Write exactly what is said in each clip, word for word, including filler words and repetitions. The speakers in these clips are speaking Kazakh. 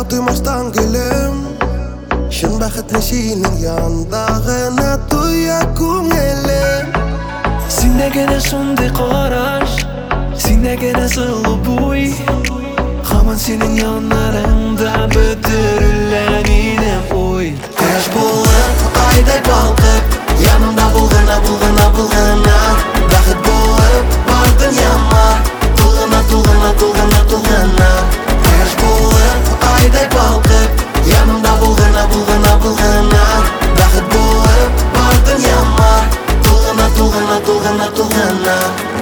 тоймастан келем, шын бақыт сенің яндағына туя көңілім. Сендегені сондай қараш, сендегені жылы бой, Хаман сенің янарыңда бітірілі менің ой. Кеш болып, айдай балқып, янымда бұлғына, бұлғына, бұлғына, бақыт болып, бардың яма, тұлғына, тұлғына, тұлғына, тұлғына. Кеш болып, айдай балқып, янымда бұлғына, бұлғына, бұлғына, бақыт болып, бардың яма, тұлғына, тұлғына, тұлғына, тұлғына.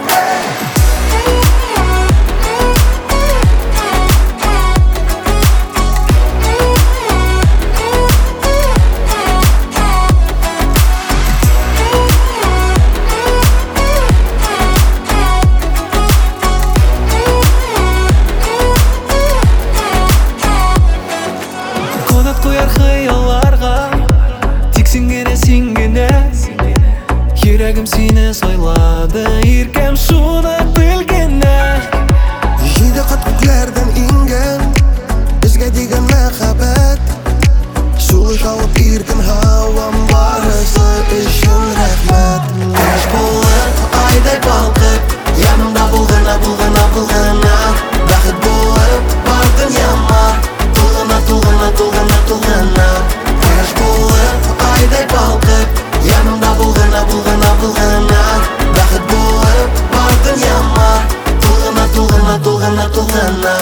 Қояр қияларға, тек сенгені сенгені, Ерегім сені сойлады, еркем шуны білгені. Жиді қат көклерден инген, бізге деген мәхаббет, Сулы жауып еркін хауам барысы үшін рахмет. Кеш болып, айдай балқып, янымда бұлғына, бұлғына, бұлғына, бақыт болып, бардың яма, тұлғына, тұлғына, тұлғына, тұлғына. Кеш болып, айдай балқып, янымда бұлғына, бұлғына, бұлғына, бақыт болып, бардың яма, тұлғына, тұлғына, тұлғына, тұлғына.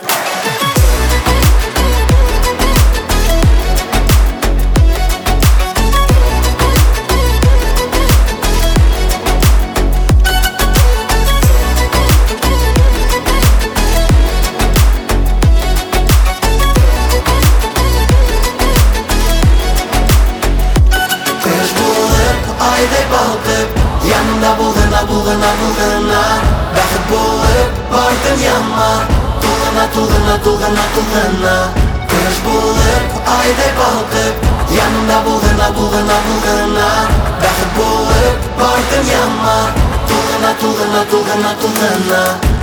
Айдай балқып, янымда бұлғына, бұлғына, бұлғына, бақыт болып, бардың яма, тұлғына, тұлғына, тұлғына, тұлғына. Кеш болып, айдай балқып, янымда бұлғына, бұлғына, бұлғына, бақыт болып, бардың яма, тұлғына, тұлғына, тұлғына, тұлғына.